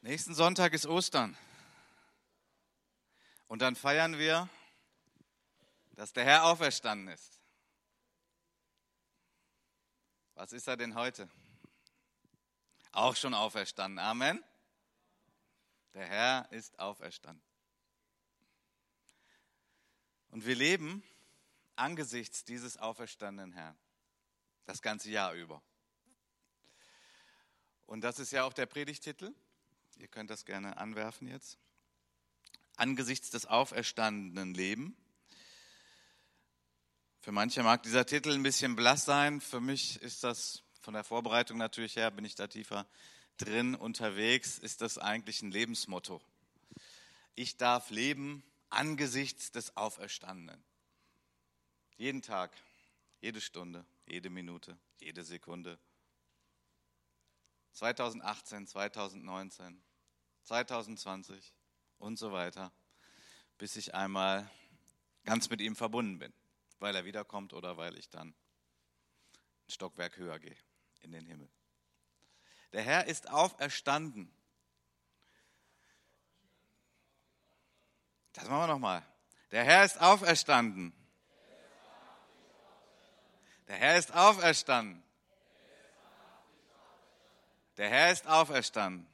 Nächsten Sonntag ist Ostern. Und dann feiern wir, dass der Herr auferstanden ist. Was ist er denn heute? Auch schon auferstanden. Amen. Der Herr ist auferstanden. Und wir leben angesichts dieses auferstandenen Herrn. Das ganze Jahr über. Und das ist ja auch der Predigtitel. Ihr könnt das gerne anwerfen jetzt. Angesichts des auferstandenen Leben. Für manche mag dieser Titel ein bisschen blass sein. Für mich ist das, von der Vorbereitung natürlich her, bin ich da tiefer drin unterwegs, ist das eigentlich ein Lebensmotto. Ich darf leben angesichts des Auferstandenen. Jeden Tag, jede Stunde, jede Minute, jede Sekunde. 2018, 2019, 2020 und so weiter, bis ich einmal ganz mit ihm verbunden bin, weil er wiederkommt oder weil ich dann ein Stockwerk höher gehe in den Himmel. Der Herr ist auferstanden. Das machen wir nochmal. Der Herr ist auferstanden. Der Herr ist auferstanden. Der Herr ist auferstanden.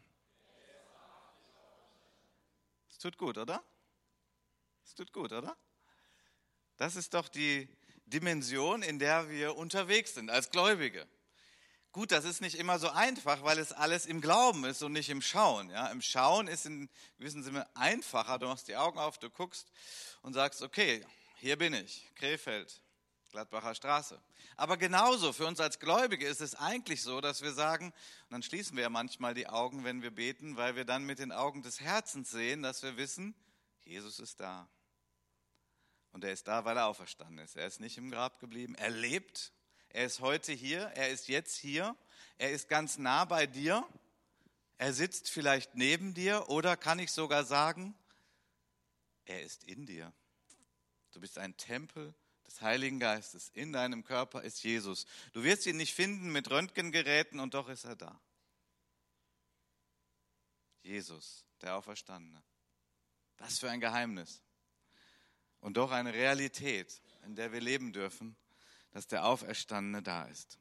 Es tut gut, oder? Es tut gut, oder? Das ist doch die Dimension, in der wir unterwegs sind als Gläubige. Gut, das ist nicht immer so einfach, weil es alles im Glauben ist und nicht im Schauen. Ja? Im Schauen ist in gewissem Sinne einfacher. Du machst die Augen auf, du guckst und sagst, okay, hier bin ich, Krefeld, Gladbacher Straße. Aber genauso für uns als Gläubige ist es eigentlich so, dass wir sagen, und dann schließen wir ja manchmal die Augen, wenn wir beten, weil wir dann mit den Augen des Herzens sehen, dass wir wissen, Jesus ist da. Und er ist da, weil er auferstanden ist. Er ist nicht im Grab geblieben, er lebt. Er ist heute hier, er ist jetzt hier, er ist ganz nah bei dir, er sitzt vielleicht neben dir oder kann ich sogar sagen, er ist in dir. Du bist ein Tempel des Heiligen Geistes, in deinem Körper ist Jesus. Du wirst ihn nicht finden mit Röntgengeräten und doch ist er da. Jesus, der Auferstandene. Was für ein Geheimnis und doch eine Realität, in der wir leben dürfen, dass der Auferstandene da ist.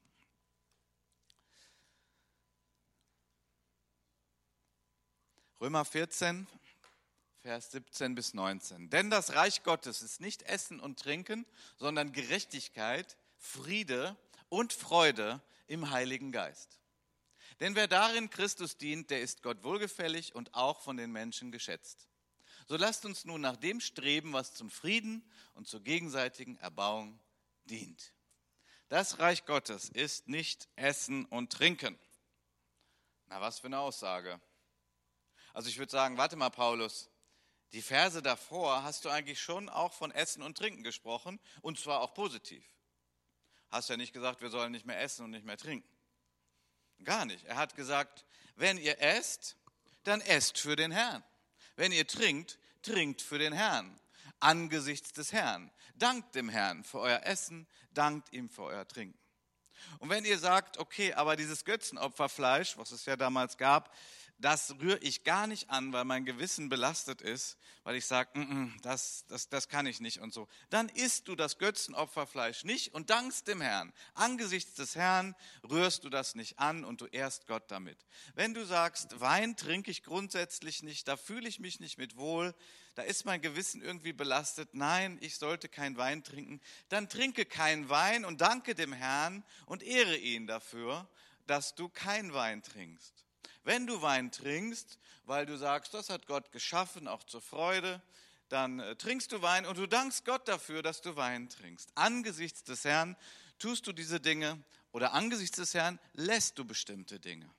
Römer 14, Vers 17 bis 19. Denn das Reich Gottes ist nicht Essen und Trinken, sondern Gerechtigkeit, Friede und Freude im Heiligen Geist. Denn wer darin Christus dient, der ist Gott wohlgefällig und auch von den Menschen geschätzt. So lasst uns nun nach dem streben, was zum Frieden und zur gegenseitigen Erbauung dient. Das Reich Gottes ist nicht Essen und Trinken. Na, was für eine Aussage. Also ich würde sagen, warte mal, Paulus, die Verse davor hast du eigentlich schon auch von Essen und Trinken gesprochen und zwar auch positiv. Hast ja nicht gesagt, wir sollen nicht mehr essen und nicht mehr trinken. Gar nicht. Er hat gesagt, wenn ihr esst, dann esst für den Herrn. Wenn ihr trinkt, trinkt für den Herrn. Angesichts des Herrn. Dankt dem Herrn für euer Essen, dankt ihm für euer Trinken. Und wenn ihr sagt, okay, aber dieses Götzenopferfleisch, was es ja damals gab, das rühre ich gar nicht an, weil mein Gewissen belastet ist, weil ich sage, das kann ich nicht und so. Dann isst du das Götzenopferfleisch nicht und dankst dem Herrn. Angesichts des Herrn rührst du das nicht an und du ehrst Gott damit. Wenn du sagst, Wein trinke ich grundsätzlich nicht, da fühle ich mich nicht mit wohl, da ist mein Gewissen irgendwie belastet, nein, ich sollte kein Wein trinken, dann trinke kein Wein und danke dem Herrn und ehre ihn dafür, dass du kein Wein trinkst. Wenn du Wein trinkst, weil du sagst, das hat Gott geschaffen, auch zur Freude, dann trinkst du Wein und du dankst Gott dafür, dass du Wein trinkst. Angesichts des Herrn tust du diese Dinge oder angesichts des Herrn lässt du bestimmte Dinge.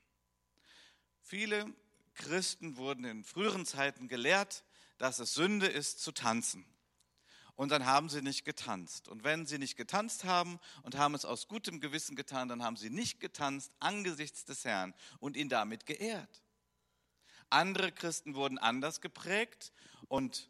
Viele Christen wurden in früheren Zeiten gelehrt, dass es Sünde ist, zu tanzen. Und dann haben sie nicht getanzt. Und wenn sie nicht getanzt haben und haben es aus gutem Gewissen getan, dann haben sie nicht getanzt angesichts des Herrn und ihn damit geehrt. Andere Christen wurden anders geprägt und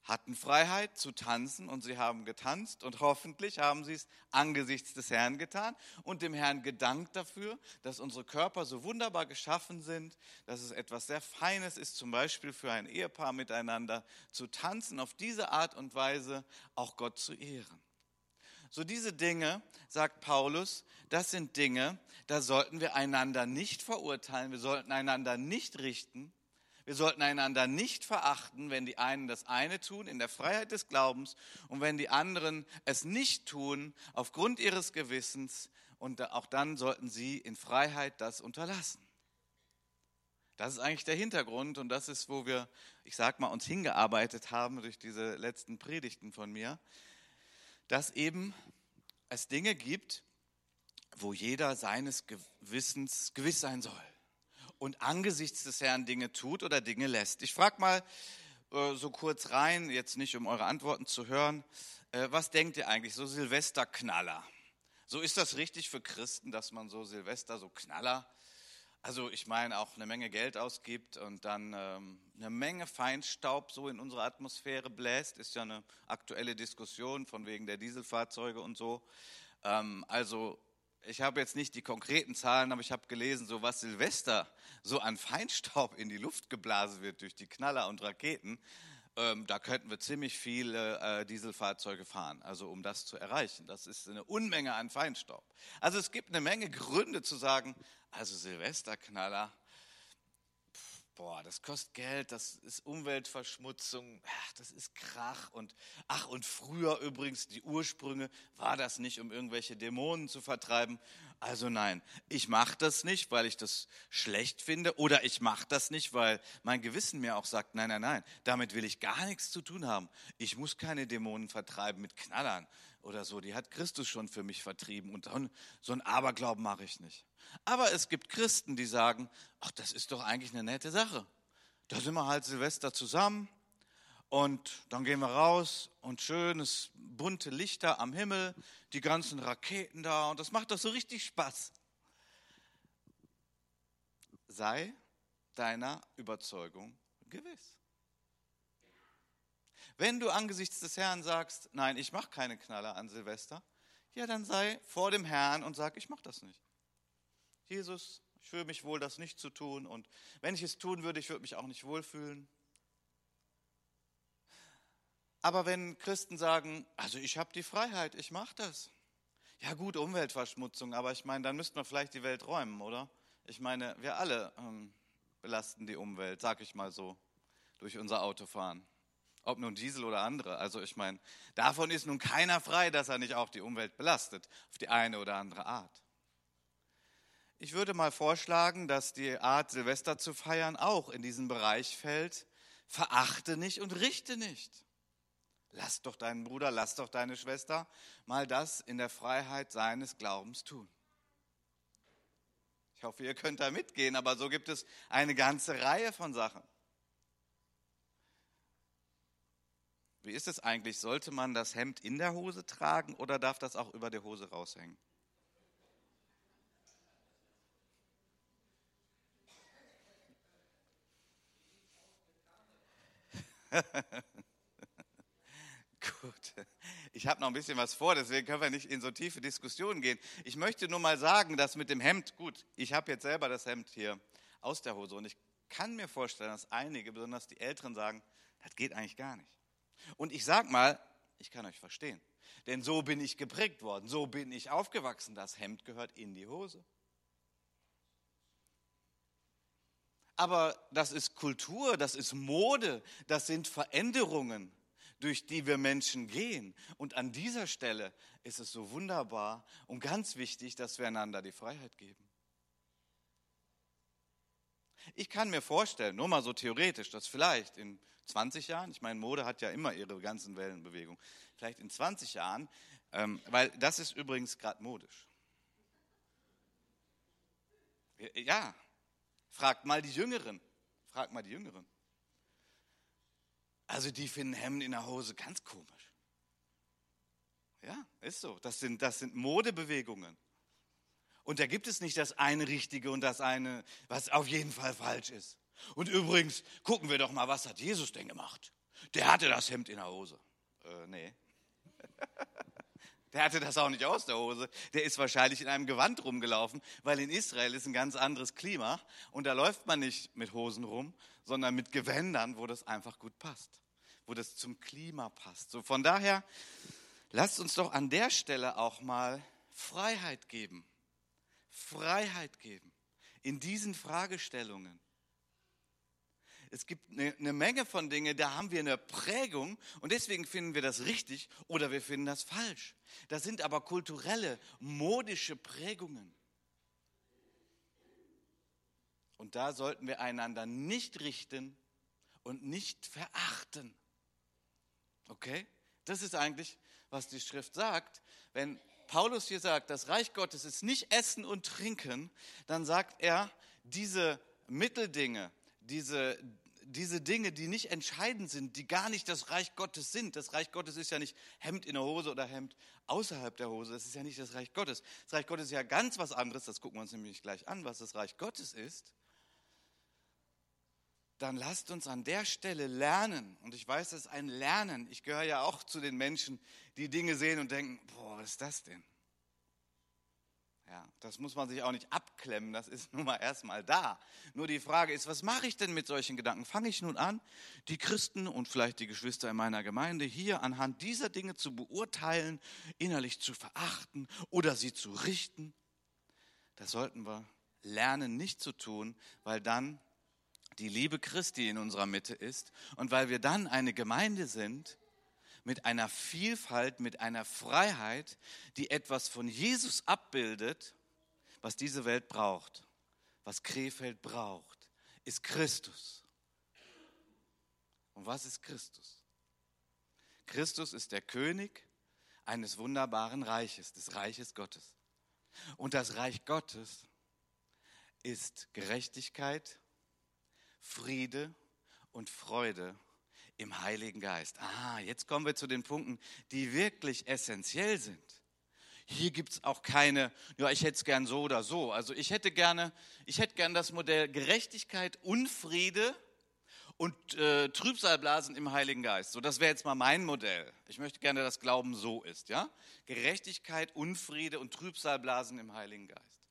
hatten Freiheit zu tanzen und sie haben getanzt und hoffentlich haben sie es angesichts des Herrn getan und dem Herrn gedankt dafür, dass unsere Körper so wunderbar geschaffen sind, dass es etwas sehr Feines ist, zum Beispiel für ein Ehepaar miteinander zu tanzen, auf diese Art und Weise auch Gott zu ehren. So diese Dinge, sagt Paulus, das sind Dinge, da sollten wir einander nicht verurteilen, wir sollten einander nicht richten, wir sollten einander nicht verachten, wenn die einen das eine tun in der Freiheit des Glaubens und wenn die anderen es nicht tun aufgrund ihres Gewissens, und auch dann sollten sie in Freiheit das unterlassen. Das ist eigentlich der Hintergrund und das ist, wo wir, ich sag mal, uns hingearbeitet haben durch diese letzten Predigten von mir, dass eben es Dinge gibt, wo jeder seines Gewissens gewiss sein soll und angesichts des Herrn Dinge tut oder Dinge lässt. Ich frage mal so kurz rein, jetzt nicht um eure Antworten zu hören, was denkt ihr eigentlich, so Silvesterknaller? So ist das richtig für Christen, dass man so Silvester, so Knaller, also ich meine auch eine Menge Geld ausgibt und dann eine Menge Feinstaub so in unsere Atmosphäre bläst, ist ja eine aktuelle Diskussion von wegen der Dieselfahrzeuge und so. Also ich habe jetzt nicht die konkreten Zahlen, aber ich habe gelesen, so was Silvester so an Feinstaub in die Luft geblasen wird durch die Knaller und Raketen, da könnten wir ziemlich viele Dieselfahrzeuge fahren, also um das zu erreichen. Das ist eine Unmenge an Feinstaub. Also es gibt eine Menge Gründe zu sagen, also Silvesterknaller, boah, das kostet Geld, das ist Umweltverschmutzung, das ist Krach und früher übrigens, die Ursprünge, war das nicht, um irgendwelche Dämonen zu vertreiben. Also nein, ich mache das nicht, weil ich das schlecht finde oder ich mache das nicht, weil mein Gewissen mir auch sagt, nein, damit will ich gar nichts zu tun haben. Ich muss keine Dämonen vertreiben mit Knallern oder so, die hat Christus schon für mich vertrieben und so ein Aberglauben mache ich nicht. Aber es gibt Christen, die sagen, ach, das ist doch eigentlich eine nette Sache. Da sind wir halt Silvester zusammen und dann gehen wir raus und schönes bunte Lichter am Himmel, die ganzen Raketen da und das macht doch so richtig Spaß. Sei deiner Überzeugung gewiss. Wenn du angesichts des Herrn sagst, nein, ich mache keine Knaller an Silvester, ja, dann sei vor dem Herrn und sag, ich mache das nicht. Jesus, ich fühle mich wohl, das nicht zu tun und wenn ich es tun würde, ich würde mich auch nicht wohlfühlen. Aber wenn Christen sagen, also ich habe die Freiheit, ich mache das. Ja gut, Umweltverschmutzung, aber ich meine, dann müssten wir vielleicht die Welt räumen, oder? Ich meine, wir alle belasten die Umwelt, sag ich mal so, durch unser Autofahren. Ob nun Diesel oder andere. Also ich meine, davon ist nun keiner frei, dass er nicht auch die Umwelt belastet, auf die eine oder andere Art. Ich würde mal vorschlagen, dass die Art, Silvester zu feiern, auch in diesen Bereich fällt, verachte nicht und richte nicht. Lass doch deinen Bruder, lass doch deine Schwester mal das in der Freiheit seines Glaubens tun. Ich hoffe, ihr könnt da mitgehen, aber so gibt es eine ganze Reihe von Sachen. Wie ist es eigentlich? Sollte man das Hemd in der Hose tragen oder darf das auch über der Hose raushängen? Gut, ich habe noch ein bisschen was vor, deswegen können wir nicht in so tiefe Diskussionen gehen. Ich möchte nur mal sagen, dass mit dem Hemd, gut, ich habe jetzt selber das Hemd hier aus der Hose und ich kann mir vorstellen, dass einige, besonders die Älteren, sagen, das geht eigentlich gar nicht. Und ich sag mal, ich kann euch verstehen, denn so bin ich geprägt worden, so bin ich aufgewachsen, das Hemd gehört in die Hose. Aber das ist Kultur, das ist Mode, das sind Veränderungen, durch die wir Menschen gehen. Und an dieser Stelle ist es so wunderbar und ganz wichtig, dass wir einander die Freiheit geben. Ich kann mir vorstellen, nur mal so theoretisch, dass vielleicht in 20 Jahren, ich meine, Mode hat ja immer ihre ganzen Wellenbewegungen, vielleicht in 20 Jahren, weil das ist übrigens gerade modisch. Ja, fragt mal die Jüngeren. Also die finden Hemden in der Hose ganz komisch. Ja, ist so. Das sind Modebewegungen. Und da gibt es nicht das eine Richtige und das eine, was auf jeden Fall falsch ist. Und übrigens, gucken wir doch mal, was hat Jesus denn gemacht? Der hatte das Hemd in der Hose. Nee. Der hatte das auch nicht aus der Hose. Der ist wahrscheinlich in einem Gewand rumgelaufen, weil in Israel ist ein ganz anderes Klima und da läuft man nicht mit Hosen rum, sondern mit Gewändern, wo das einfach gut passt, wo das zum Klima passt. So, von daher, lasst uns doch an der Stelle auch mal Freiheit geben. Freiheit geben in diesen Fragestellungen. Es gibt eine Menge von Dingen, da haben wir eine Prägung und deswegen finden wir das richtig oder wir finden das falsch. Das sind aber kulturelle, modische Prägungen. Und da sollten wir einander nicht richten und nicht verachten. Okay? Das ist eigentlich, was die Schrift sagt. Wenn Paulus hier sagt, das Reich Gottes ist nicht Essen und Trinken, dann sagt er, diese Mitteldinge, diese Dinge, die nicht entscheidend sind, die gar nicht das Reich Gottes sind. Das Reich Gottes ist ja nicht Hemd in der Hose oder Hemd außerhalb der Hose. Das ist ja nicht das Reich Gottes. Das Reich Gottes ist ja ganz was anderes. Das gucken wir uns nämlich gleich an, was das Reich Gottes ist. Dann lasst uns an der Stelle lernen. Und ich weiß, das ist ein Lernen. Ich gehöre ja auch zu den Menschen, die Dinge sehen und denken, boah, was ist das denn? Ja, das muss man sich auch nicht abklemmen, das ist nun mal erstmal da. Nur die Frage ist, was mache ich denn mit solchen Gedanken? Fange ich nun an, die Christen und vielleicht die Geschwister in meiner Gemeinde hier anhand dieser Dinge zu beurteilen, innerlich zu verachten oder sie zu richten? Das sollten wir lernen, nicht zu tun, weil dann die Liebe Christi in unserer Mitte ist und weil wir dann eine Gemeinde sind, mit einer Vielfalt, mit einer Freiheit, die etwas von Jesus abbildet, was diese Welt braucht, was Krefeld braucht, ist Christus. Und was ist Christus? Christus ist der König eines wunderbaren Reiches, des Reiches Gottes. Und das Reich Gottes ist Gerechtigkeit, Friede und Freude im Heiligen Geist. Jetzt kommen wir zu den Punkten, die wirklich essentiell sind. Hier gibt es auch keine, ja, ich hätte es gern so oder so. Also ich hätte gern das Modell Gerechtigkeit, Unfriede und Trübsalblasen im Heiligen Geist. So, das wäre jetzt mal mein Modell. Ich möchte gerne, dass Glauben so ist, ja? Gerechtigkeit, Unfriede und Trübsalblasen im Heiligen Geist.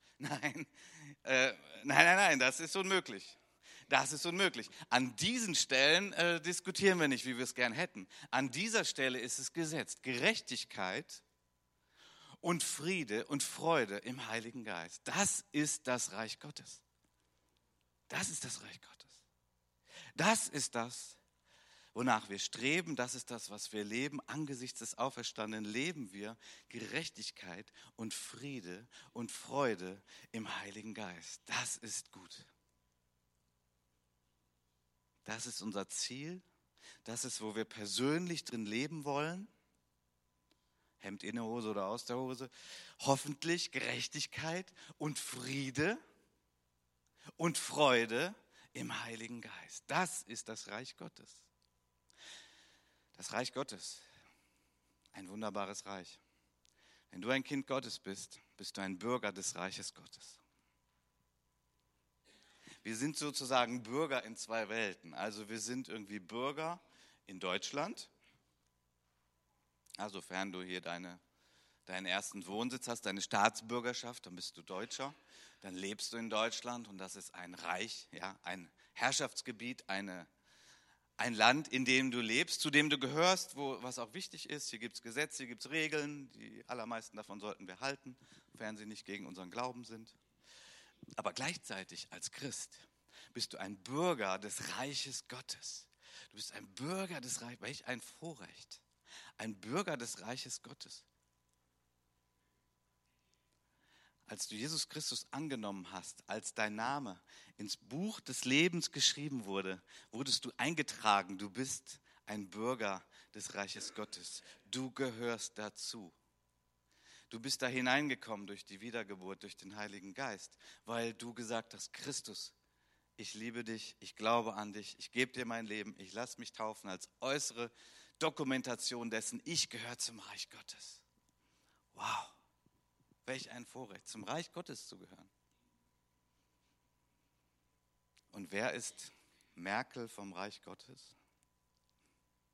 Nein, das ist unmöglich. Das ist unmöglich. An diesen Stellen diskutieren wir nicht, wie wir es gern hätten. An dieser Stelle ist es gesetzt. Gerechtigkeit und Friede und Freude im Heiligen Geist. Das ist das Reich Gottes. Das ist das Reich Gottes. Das ist das, wonach wir streben. Das ist das, was wir leben. Angesichts des Auferstandenen leben wir Gerechtigkeit und Friede und Freude im Heiligen Geist. Das ist gut. Das ist unser Ziel. Das ist, wo wir persönlich drin leben wollen. Hemd in der Hose oder aus der Hose. Hoffentlich Gerechtigkeit und Friede und Freude im Heiligen Geist. Das ist das Reich Gottes. Das Reich Gottes. Ein wunderbares Reich. Wenn du ein Kind Gottes bist, bist du ein Bürger des Reiches Gottes. Wir sind sozusagen Bürger in zwei Welten. Also wir sind irgendwie Bürger in Deutschland. Also sofern du hier deinen ersten Wohnsitz hast, deine Staatsbürgerschaft, dann bist du Deutscher. Dann lebst du in Deutschland und das ist ein Reich, ja, ein Herrschaftsgebiet, ein Land, in dem du lebst, zu dem du gehörst, was auch wichtig ist. Hier gibt es Gesetze, hier gibt es Regeln. Die allermeisten davon sollten wir halten, sofern sie nicht gegen unseren Glauben sind. Aber gleichzeitig als Christ bist du ein Bürger des Reiches Gottes. Du bist ein Bürger des Reiches, welch ein Vorrecht. Ein Bürger des Reiches Gottes. Als du Jesus Christus angenommen hast, als dein Name ins Buch des Lebens geschrieben wurde, wurdest du eingetragen. Du bist ein Bürger des Reiches Gottes. Du gehörst dazu. Du bist da hineingekommen durch die Wiedergeburt, durch den Heiligen Geist, weil du gesagt hast, Christus, ich liebe dich, ich glaube an dich, ich gebe dir mein Leben, ich lasse mich taufen als äußere Dokumentation dessen, ich gehöre zum Reich Gottes. Wow, welch ein Vorrecht, zum Reich Gottes zu gehören. Und wer ist Merkel vom Reich Gottes?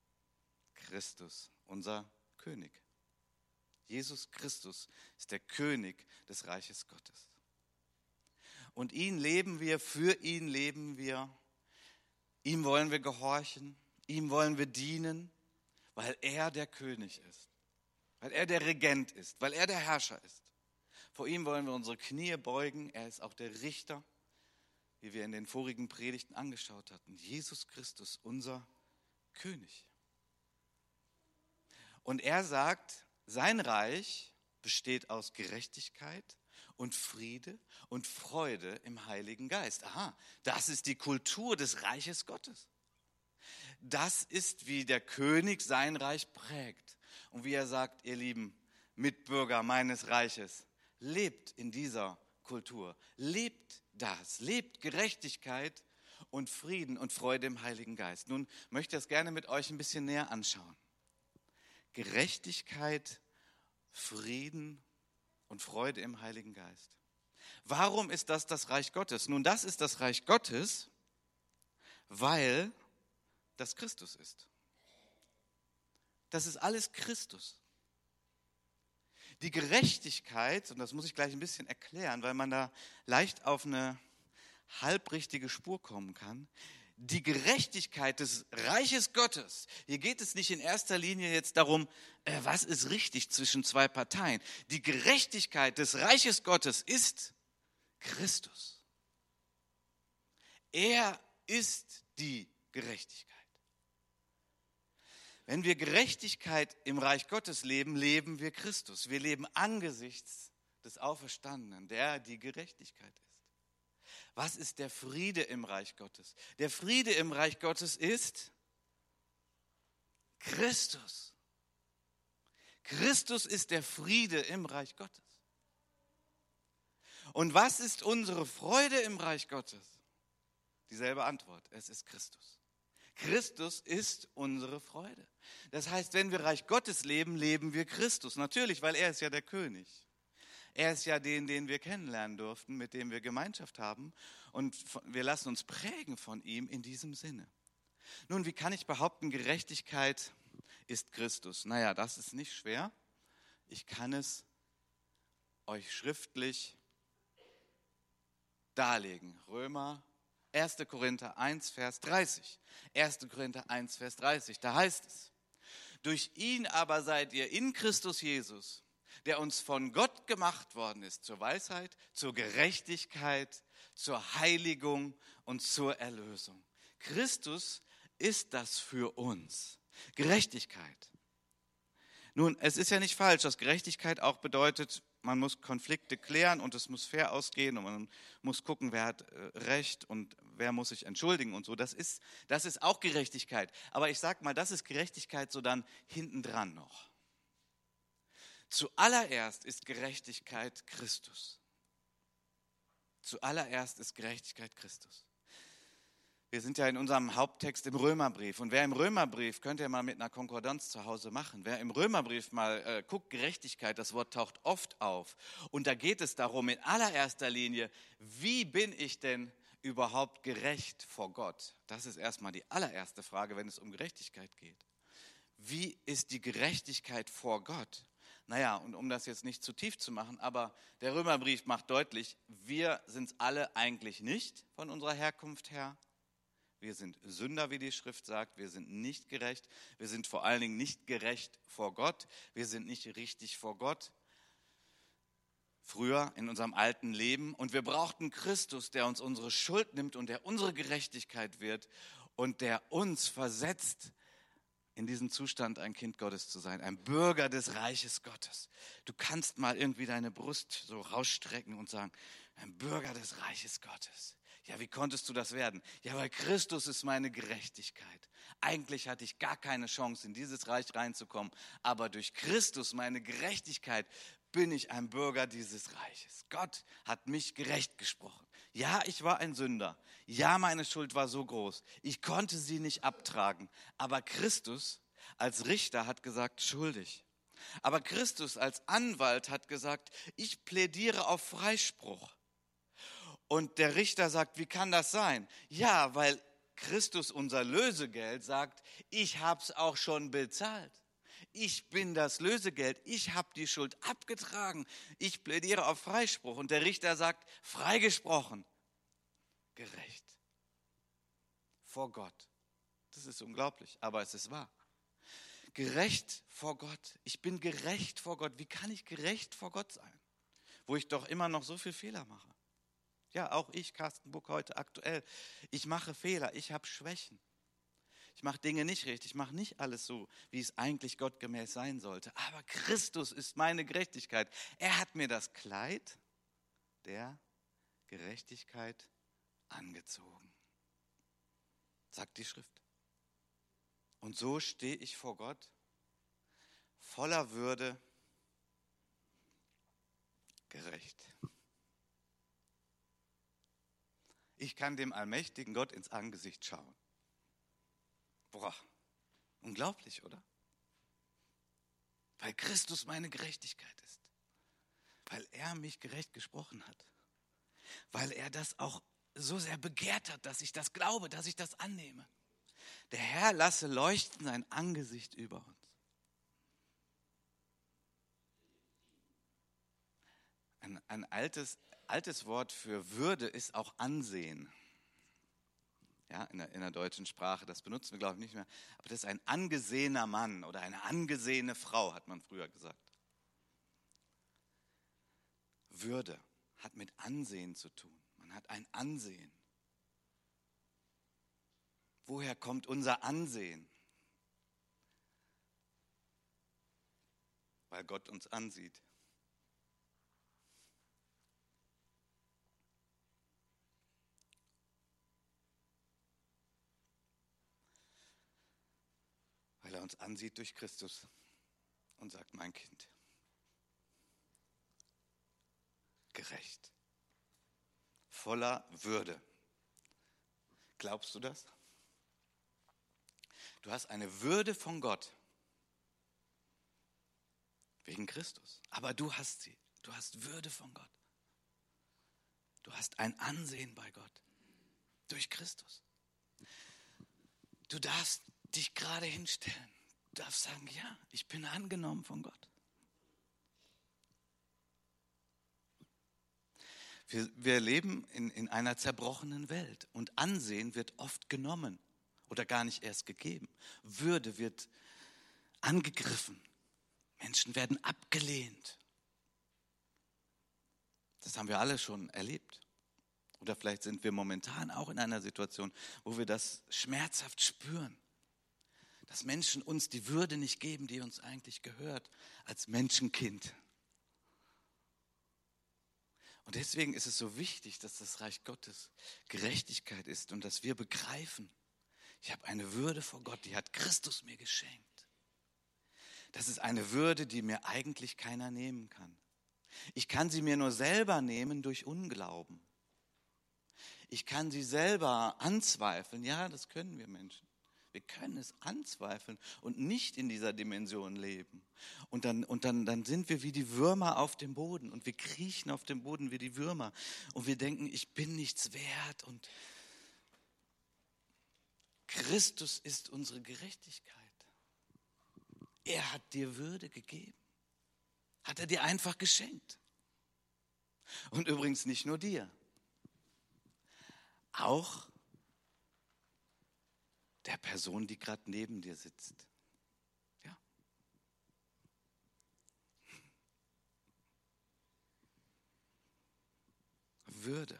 Christus, unser König. Jesus Christus ist der König des Reiches Gottes. Und ihn leben wir, für ihn leben wir. Ihm wollen wir gehorchen, ihm wollen wir dienen, weil er der König ist, weil er der Regent ist, weil er der Herrscher ist. Vor ihm wollen wir unsere Knie beugen. Er ist auch der Richter, wie wir in den vorigen Predigten angeschaut hatten. Jesus Christus, unser König. Und er sagt, sein Reich besteht aus Gerechtigkeit und Friede und Freude im Heiligen Geist. Aha, das ist die Kultur des Reiches Gottes. Das ist, wie der König sein Reich prägt. Und wie er sagt, ihr lieben Mitbürger meines Reiches, lebt in dieser Kultur, lebt das, lebt Gerechtigkeit und Frieden und Freude im Heiligen Geist. Nun möchte ich das gerne mit euch ein bisschen näher anschauen. Gerechtigkeit, Frieden und Freude im Heiligen Geist. Warum ist das das Reich Gottes? Nun, das ist das Reich Gottes, weil das Christus ist. Das ist alles Christus. Die Gerechtigkeit, und das muss ich gleich ein bisschen erklären, weil man da leicht auf eine halbrichtige Spur kommen kann. Die Gerechtigkeit des Reiches Gottes, hier geht es nicht in erster Linie jetzt darum, was ist richtig zwischen zwei Parteien. Die Gerechtigkeit des Reiches Gottes ist Christus. Er ist die Gerechtigkeit. Wenn wir Gerechtigkeit im Reich Gottes leben, leben wir Christus. Wir leben angesichts des Auferstandenen, der die Gerechtigkeit ist. Was ist der Friede im Reich Gottes? Der Friede im Reich Gottes ist Christus. Christus ist der Friede im Reich Gottes. Und was ist unsere Freude im Reich Gottes? Dieselbe Antwort, es ist Christus. Christus ist unsere Freude. Das heißt, wenn wir Reich Gottes leben, leben wir Christus. Natürlich, weil er ist ja der König. Er ist ja den wir kennenlernen durften, mit dem wir Gemeinschaft haben. Und wir lassen uns prägen von ihm in diesem Sinne. Nun, wie kann ich behaupten, Gerechtigkeit ist Christus? Naja, das ist nicht schwer. Ich kann es euch schriftlich darlegen. 1. Korinther 1, Vers 30. 1. Korinther 1, Vers 30, da heißt es: Durch ihn aber seid ihr in Christus Jesus, der uns von Gott gemacht worden ist, zur Weisheit, zur Gerechtigkeit, zur Heiligung und zur Erlösung. Christus ist das für uns. Gerechtigkeit. Nun, es ist ja nicht falsch, dass Gerechtigkeit auch bedeutet, man muss Konflikte klären und es muss fair ausgehen und man muss gucken, wer hat Recht und wer muss sich entschuldigen und so. Das ist auch Gerechtigkeit. Aber ich sag mal, das ist Gerechtigkeit so dann hintendran noch. Zuallererst ist Gerechtigkeit Christus. Zuallererst ist Gerechtigkeit Christus. Wir sind ja in unserem Haupttext im Römerbrief. Und wer im Römerbrief, könnt ihr mal mit einer Konkordanz zu Hause machen, wer im Römerbrief mal guckt, Gerechtigkeit, das Wort taucht oft auf. Und da geht es darum, in allererster Linie, wie bin ich denn überhaupt gerecht vor Gott? Das ist erstmal die allererste Frage, wenn es um Gerechtigkeit geht. Wie ist die Gerechtigkeit vor Gott? Naja, und um das jetzt nicht zu tief zu machen, aber der Römerbrief macht deutlich, wir sind es alle eigentlich nicht von unserer Herkunft her. Wir sind Sünder, wie die Schrift sagt. Wir sind nicht gerecht. Wir sind vor allen Dingen nicht gerecht vor Gott. Wir sind nicht richtig vor Gott. Früher in unserem alten Leben. Und wir brauchten Christus, der uns unsere Schuld nimmt und der unsere Gerechtigkeit wird und der uns versetzt, in diesen Zustand ein Kind Gottes zu sein, ein Bürger des Reiches Gottes. Du kannst mal irgendwie deine Brust so rausstrecken und sagen, ein Bürger des Reiches Gottes. Ja, wie konntest du das werden? Ja, weil Christus ist meine Gerechtigkeit. Eigentlich hatte ich gar keine Chance, in dieses Reich reinzukommen, aber durch Christus, meine Gerechtigkeit, bin ich ein Bürger dieses Reiches. Gott hat mich gerecht gesprochen. Ja, ich war ein Sünder. Ja, meine Schuld war so groß. Ich konnte sie nicht abtragen. Aber Christus als Richter hat gesagt, schuldig. Aber Christus als Anwalt hat gesagt, ich plädiere auf Freispruch. Und der Richter sagt, wie kann das sein? Ja, weil Christus, unser Lösegeld, sagt, ich habe es auch schon bezahlt. Ich bin das Lösegeld, ich habe die Schuld abgetragen. Ich plädiere auf Freispruch und der Richter sagt, freigesprochen, gerecht. Vor Gott. Das ist unglaublich, aber es ist wahr. Gerecht vor Gott. Ich bin gerecht vor Gott. Wie kann ich gerecht vor Gott sein? Wo ich doch immer noch so viel Fehler mache. Ja, auch ich, Carsten Buck, heute aktuell. Ich mache Fehler, ich habe Schwächen. Ich mache Dinge nicht richtig, ich mache nicht alles so, wie es eigentlich gottgemäß sein sollte. Aber Christus ist meine Gerechtigkeit. Er hat mir das Kleid der Gerechtigkeit angezogen, sagt die Schrift. Und so stehe ich vor Gott, voller Würde, gerecht. Ich kann dem allmächtigen Gott ins Angesicht schauen. Boah, unglaublich, oder? Weil Christus meine Gerechtigkeit ist. Weil er mich gerecht gesprochen hat. Weil er das auch so sehr begehrt hat, dass ich das glaube, dass ich das annehme. Der Herr lasse leuchten sein Angesicht über uns. Ein altes Wort für Würde ist auch Ansehen. Ja, in der deutschen Sprache, das benutzen wir, glaube ich, nicht mehr. Aber das ist ein angesehener Mann oder eine angesehene Frau, hat man früher gesagt. Würde hat mit Ansehen zu tun. Man hat ein Ansehen. Woher kommt unser Ansehen? Weil Gott uns ansieht. Weil er uns ansieht durch Christus und sagt, mein Kind, gerecht, voller Würde. Glaubst du das? Du hast eine Würde von Gott wegen Christus, aber du hast sie. Du hast Würde von Gott. Du hast ein Ansehen bei Gott durch Christus. Du darfst dich gerade hinstellen. Du darfst sagen, ja, ich bin angenommen von Gott. Wir leben in einer zerbrochenen Welt und Ansehen wird oft genommen oder gar nicht erst gegeben. Würde wird angegriffen. Menschen werden abgelehnt. Das haben wir alle schon erlebt. Oder vielleicht sind wir momentan auch in einer Situation, wo wir das schmerzhaft spüren. Dass Menschen uns die Würde nicht geben, die uns eigentlich gehört, als Menschenkind. Und deswegen ist es so wichtig, dass das Reich Gottes Gerechtigkeit ist und dass wir begreifen, ich habe eine Würde vor Gott, die hat Christus mir geschenkt. Das ist eine Würde, die mir eigentlich keiner nehmen kann. Ich kann sie mir nur selber nehmen durch Unglauben. Ich kann sie selber anzweifeln. Ja, das können wir Menschen. Wir können es anzweifeln und nicht in dieser Dimension leben. Und dann sind wir wie die Würmer auf dem Boden und wir kriechen auf dem Boden wie die Würmer. Und wir denken, ich bin nichts wert. Und Christus ist unsere Gerechtigkeit. Er hat dir Würde gegeben. Hat er dir einfach geschenkt. Und übrigens nicht nur dir. Auch der Person, die gerade neben dir sitzt. Ja. Würde.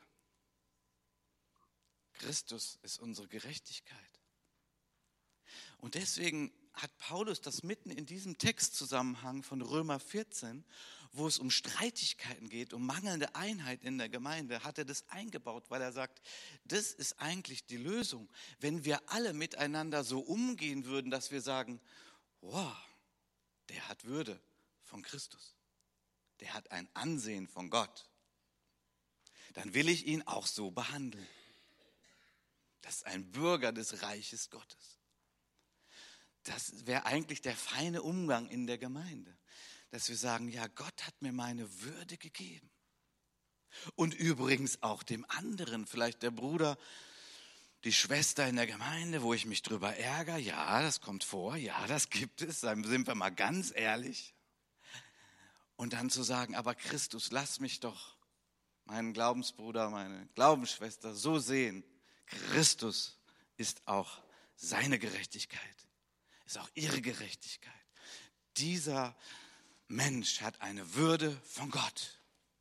Christus ist unsere Gerechtigkeit. Und deswegen hat Paulus das mitten in diesem Textzusammenhang von Römer 14, wo es um Streitigkeiten geht, um mangelnde Einheit in der Gemeinde, hat er das eingebaut, weil er sagt, das ist eigentlich die Lösung. Wenn wir alle miteinander so umgehen würden, dass wir sagen, wow, der hat Würde von Christus, der hat ein Ansehen von Gott, dann will ich ihn auch so behandeln. Das ist ein Bürger des Reiches Gottes. Das wäre eigentlich der feine Umgang in der Gemeinde. Dass wir sagen, ja, Gott hat mir meine Würde gegeben. Und übrigens auch dem anderen, vielleicht der Bruder, die Schwester in der Gemeinde, wo ich mich drüber ärgere. Ja, das kommt vor. Ja, das gibt es. Dann sind wir mal ganz ehrlich. Und dann zu sagen, aber Christus, lass mich doch meinen Glaubensbruder, meine Glaubensschwester so sehen. Christus ist auch seine Gerechtigkeit, ist auch ihre Gerechtigkeit. Dieser Mensch hat eine Würde von Gott.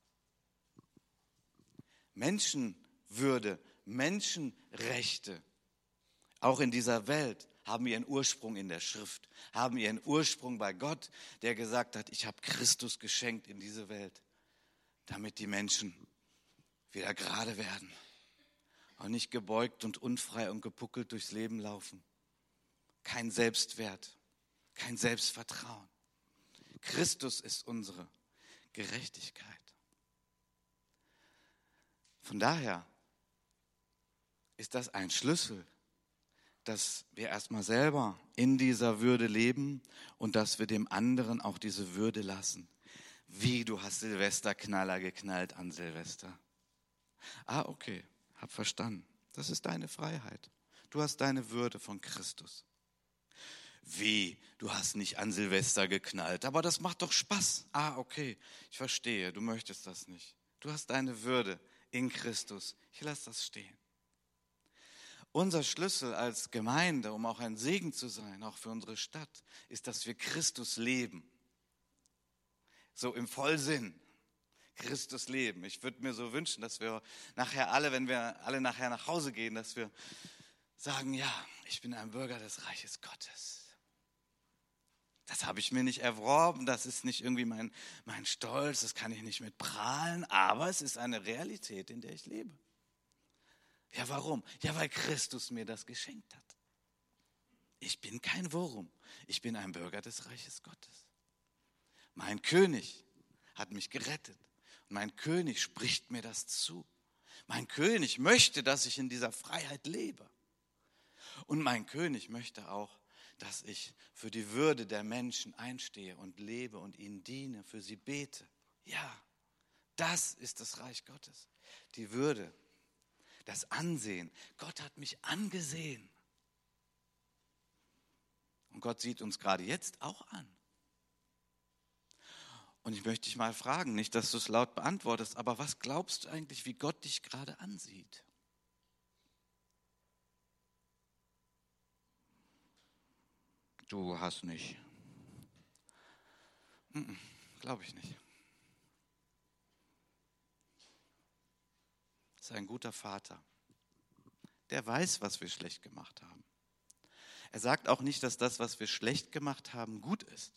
Menschenwürde, Menschenrechte, auch in dieser Welt, haben ihren Ursprung in der Schrift, haben ihren Ursprung bei Gott, der gesagt hat, ich habe Christus geschenkt in diese Welt, damit die Menschen wieder gerade werden und nicht gebeugt und unfrei und gepuckelt durchs Leben laufen. Kein Selbstwert, kein Selbstvertrauen. Christus ist unsere Gerechtigkeit. Von daher ist das ein Schlüssel, dass wir erstmal selber in dieser Würde leben und dass wir dem anderen auch diese Würde lassen. Wie, du hast Silvesterknaller geknallt an Silvester. Okay, hab verstanden. Das ist deine Freiheit. Du hast deine Würde von Christus. Wie, du hast nicht an Silvester geknallt, aber das macht doch Spaß. Okay, ich verstehe, du möchtest das nicht. Du hast deine Würde in Christus. Ich lasse das stehen. Unser Schlüssel als Gemeinde, um auch ein Segen zu sein, auch für unsere Stadt, ist, dass wir Christus leben. So im Vollsinn. Christus leben. Ich würde mir so wünschen, dass wir nachher alle, wenn wir alle nachher nach Hause gehen, dass wir sagen, ja, ich bin ein Bürger des Reiches Gottes. Das habe ich mir nicht erworben, das ist nicht irgendwie mein Stolz, das kann ich nicht mit prahlen, aber es ist eine Realität, in der ich lebe. Ja, warum? Ja, weil Christus mir das geschenkt hat. Ich bin kein Wurm, ich bin ein Bürger des Reiches Gottes. Mein König hat mich gerettet und mein König spricht mir das zu. Mein König möchte, dass ich in dieser Freiheit lebe. Und mein König möchte auch, dass ich für die Würde der Menschen einstehe und lebe und ihnen diene, für sie bete. Ja, das ist das Reich Gottes. Die Würde, das Ansehen. Gott hat mich angesehen. Und Gott sieht uns gerade jetzt auch an. Und ich möchte dich mal fragen, nicht, dass du es laut beantwortest, aber was glaubst du eigentlich, wie Gott dich gerade ansieht? Du hast nicht. Glaube ich nicht. Das ist ein guter Vater. Der weiß, was wir schlecht gemacht haben. Er sagt auch nicht, dass das, was wir schlecht gemacht haben, gut ist.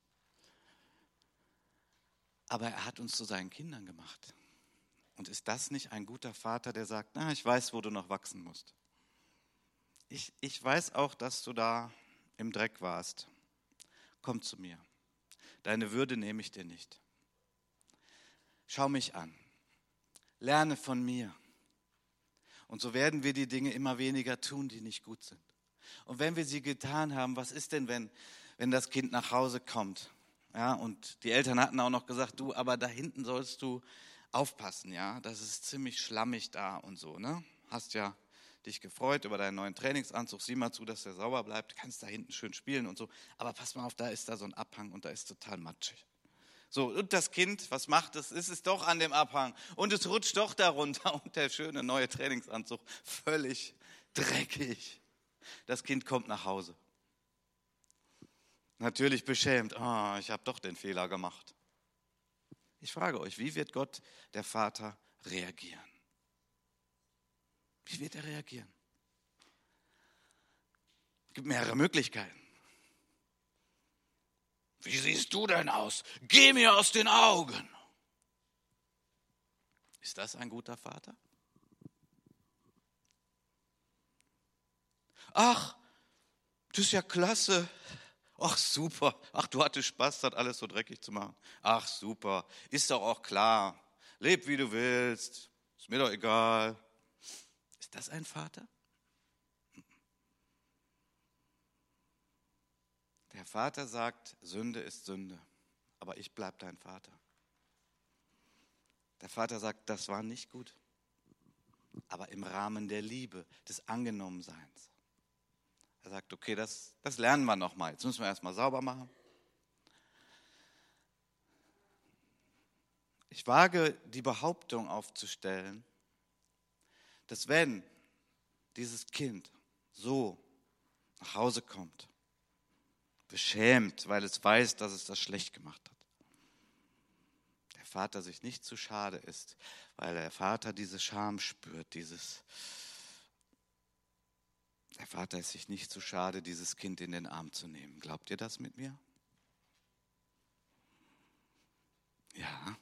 Aber er hat uns zu seinen Kindern gemacht. Und ist das nicht ein guter Vater, der sagt, na, ich weiß, wo du noch wachsen musst. Ich weiß auch, dass du da im Dreck warst. Komm zu mir. Deine Würde nehme ich dir nicht. Schau mich an. Lerne von mir. Und so werden wir die Dinge immer weniger tun, die nicht gut sind. Und wenn wir sie getan haben, was ist denn, wenn das Kind nach Hause kommt? Ja, und die Eltern hatten auch noch gesagt, du, aber da hinten sollst du aufpassen, ja, das ist ziemlich schlammig da und so, ne? Hast ja dich gefreut über deinen neuen Trainingsanzug, sieh mal zu, dass der sauber bleibt, du kannst da hinten schön spielen und so, aber pass mal auf, da ist da so ein Abhang und da ist total matschig. So, und das Kind, was macht es? Es ist doch an dem Abhang und es rutscht doch darunter und der schöne neue Trainingsanzug völlig dreckig. Das Kind kommt nach Hause. Natürlich beschämt, ich habe doch den Fehler gemacht. Ich frage euch, wie wird Gott, der Vater, reagieren? Wie wird er reagieren? Es gibt mehrere Möglichkeiten. Wie siehst du denn aus? Geh mir aus den Augen. Ist das ein guter Vater? Ach, das ist ja klasse. Ach, super. Ach, du hattest Spaß, das alles so dreckig zu machen. Ach, super. Ist doch auch klar. Leb, wie du willst. Ist mir doch egal. Ist das ein Vater? Der Vater sagt, Sünde ist Sünde, aber ich bleib dein Vater. Der Vater sagt, das war nicht gut. aber im Rahmen der Liebe, des Angenommenseins. Er sagt, okay, das lernen wir nochmal. Jetzt müssen wir erstmal sauber machen. Ich wage die Behauptung aufzustellen, dass wenn dieses Kind so nach Hause kommt, beschämt, weil es weiß, dass es das schlecht gemacht hat, der Vater sich nicht zu schade ist, weil der Vater diese Scham spürt, der Vater ist sich nicht zu schade, dieses Kind in den Arm zu nehmen. Glaubt ihr das mit mir? Ja.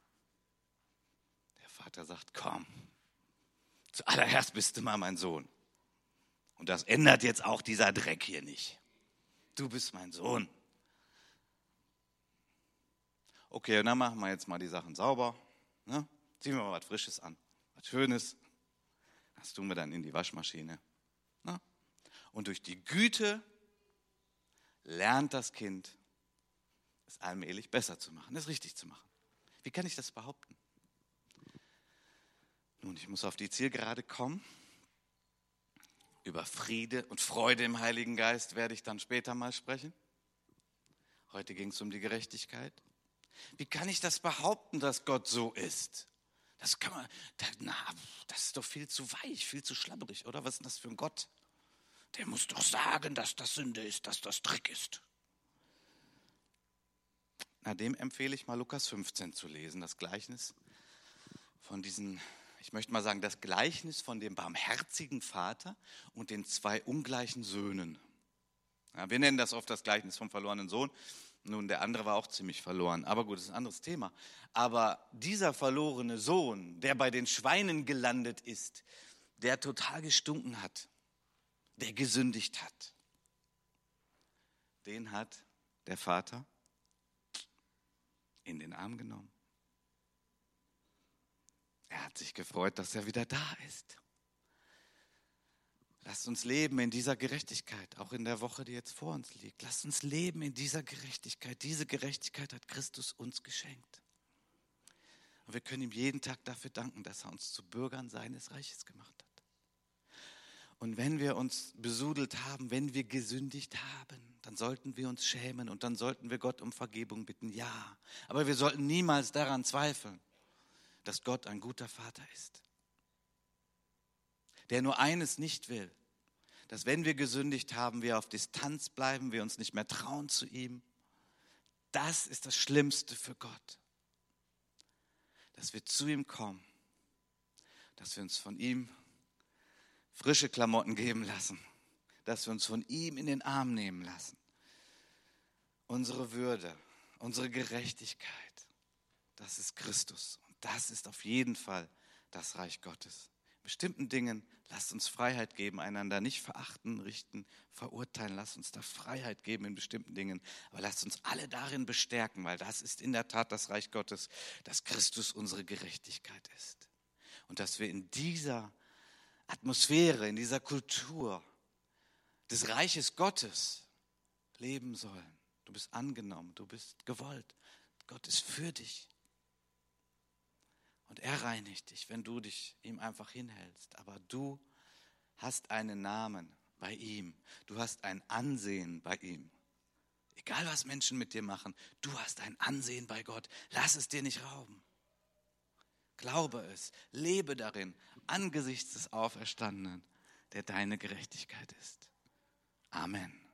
Der Vater sagt, komm, zuallererst bist du mal mein Sohn. Und das ändert jetzt auch dieser Dreck hier nicht. Du bist mein Sohn. Okay, und dann machen wir jetzt mal die Sachen sauber. Ne? Ziehen wir mal was Frisches an, was Schönes. Das tun wir dann in die Waschmaschine. Ne? Und durch die Güte lernt das Kind, es allmählich besser zu machen, es richtig zu machen. Wie kann ich das behaupten? Nun, ich muss auf die Zielgerade kommen. Über Friede und Freude im Heiligen Geist werde ich dann später mal sprechen. Heute ging es um die Gerechtigkeit. Wie kann ich das behaupten, dass Gott so ist? Das ist doch viel zu weich, viel zu schlabberig, oder? Was ist denn das für ein Gott? Der muss doch sagen, dass das Sünde ist, dass das Dreck ist. Na, dem empfehle ich mal Lukas 15 zu lesen, das Gleichnis von diesen, ich möchte mal sagen, das Gleichnis von dem barmherzigen Vater und den 2 ungleichen Söhnen. Ja, wir nennen das oft das Gleichnis vom verlorenen Sohn. Nun, der andere war auch ziemlich verloren, aber gut, das ist ein anderes Thema. Aber dieser verlorene Sohn, der bei den Schweinen gelandet ist, der total gestunken hat, der gesündigt hat, den hat der Vater in den Arm genommen. Er hat sich gefreut, dass er wieder da ist. Lasst uns leben in dieser Gerechtigkeit, auch in der Woche, die jetzt vor uns liegt. Lasst uns leben in dieser Gerechtigkeit. Diese Gerechtigkeit hat Christus uns geschenkt. Und wir können ihm jeden Tag dafür danken, dass er uns zu Bürgern seines Reiches gemacht hat. Und wenn wir uns besudelt haben, wenn wir gesündigt haben, dann sollten wir uns schämen und dann sollten wir Gott um Vergebung bitten. Ja, aber wir sollten niemals daran zweifeln, dass Gott ein guter Vater ist, der nur eines nicht will, dass wenn wir gesündigt haben, wir auf Distanz bleiben, wir uns nicht mehr trauen zu ihm. Das ist das Schlimmste für Gott, dass wir zu ihm kommen, dass wir uns von ihm frische Klamotten geben lassen, dass wir uns von ihm in den Arm nehmen lassen. Unsere Würde, unsere Gerechtigkeit, das ist Christus. Und das ist auf jeden Fall das Reich Gottes. In bestimmten Dingen lasst uns Freiheit geben, einander nicht verachten, richten, verurteilen. Lasst uns da Freiheit geben in bestimmten Dingen. Aber lasst uns alle darin bestärken, weil das ist in der Tat das Reich Gottes, dass Christus unsere Gerechtigkeit ist. Und dass wir in dieser Atmosphäre, in dieser Kultur des Reiches Gottes leben sollen. Du bist angenommen, du bist gewollt. Gott ist für dich. Und er reinigt dich, wenn du dich ihm einfach hinhältst. Aber du hast einen Namen bei ihm. Du hast ein Ansehen bei ihm. Egal, was Menschen mit dir machen, du hast ein Ansehen bei Gott. Lass es dir nicht rauben. Glaube es, lebe darin, angesichts des Auferstandenen, der deine Gerechtigkeit ist. Amen.